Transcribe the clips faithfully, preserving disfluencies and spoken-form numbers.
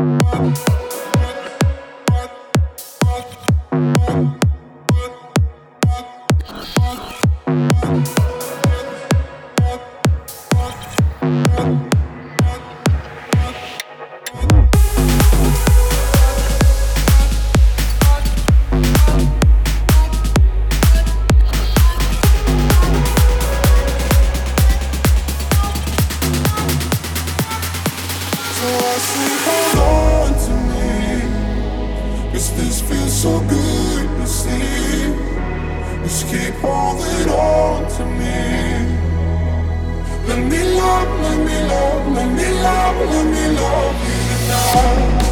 So good to see. Just keep holding on to me. Let me love, let me love, let me love, let me love you tonight.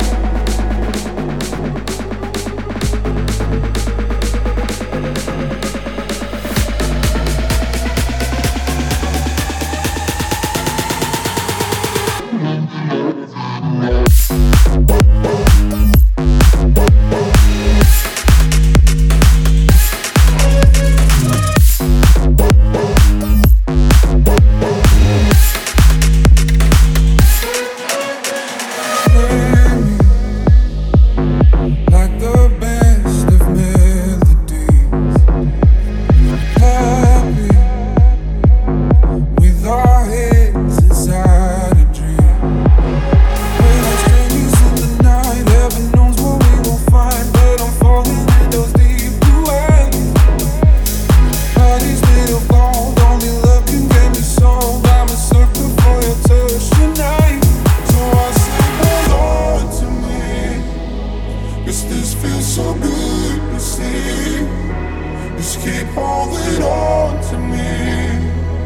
So good to see. Just keep holding on to me.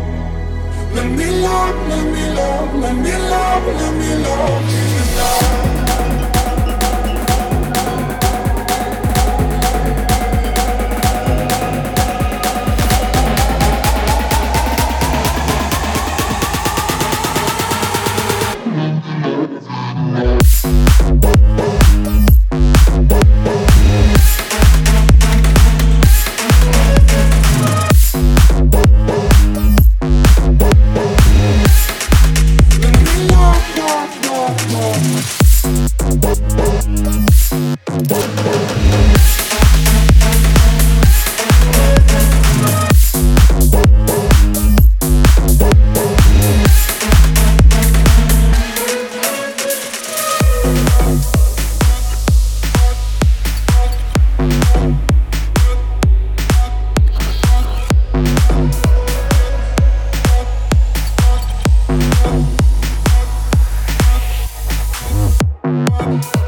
Let me love, let me love, let me love, let me love you tonight. We'll be right back.